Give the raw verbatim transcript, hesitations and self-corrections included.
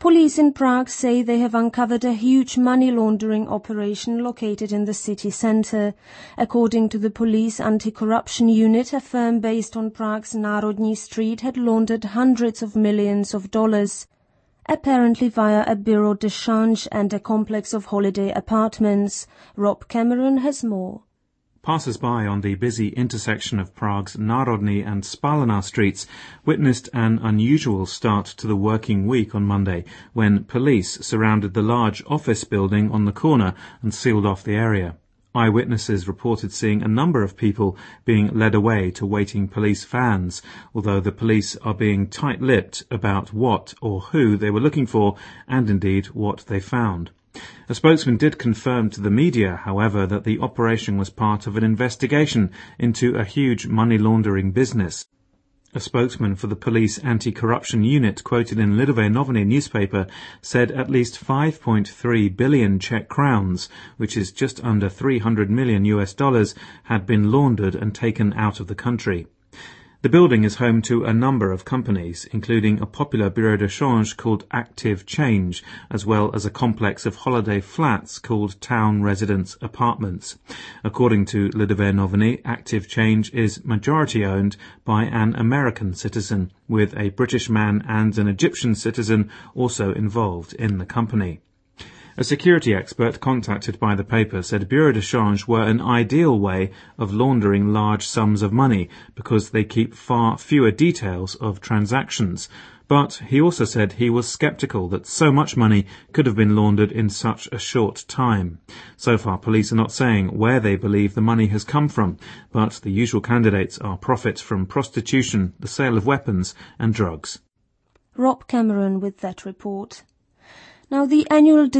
Police in Prague say they have uncovered a huge money laundering operation located in the city centre. According to the police anti-corruption unit, a firm based on Prague's Národní Street had laundered hundreds of millions of dollars, apparently via a bureau de change and a complex of holiday apartments. Rob Cameron has more. Passers-by on the busy intersection of Prague's Národní and Spálená streets witnessed an unusual start to the working week on Monday when police surrounded the large office building on the corner and sealed off the area. Eyewitnesses reported seeing a number of people being led away to waiting police vans, although the police are being tight-lipped about what or who they were looking for and indeed what they found. A spokesman did confirm to the media, however, that the operation was part of an investigation into a huge money laundering business. A spokesman for the police anti-corruption unit, quoted in Lidové Noviny newspaper, said at least five point three billion Czech crowns, which is just under three hundred million U S dollars, had been laundered and taken out of the country. The building is home to a number of companies, including a popular bureau de change called Active Change, as well as a complex of holiday flats called Town Residence Apartments. According to Lidové Noviny, Active Change is majority-owned by an American citizen, with a British man and an Egyptian citizen also involved in the company. A security expert contacted by the paper said bureau de change were an ideal way of laundering large sums of money because they keep far fewer details of transactions. But he also said he was sceptical that so much money could have been laundered in such a short time. So far, police are not saying where they believe the money has come from, but the usual candidates are profit from prostitution, the sale of weapons and drugs. Rob Cameron with that report. Now, the annual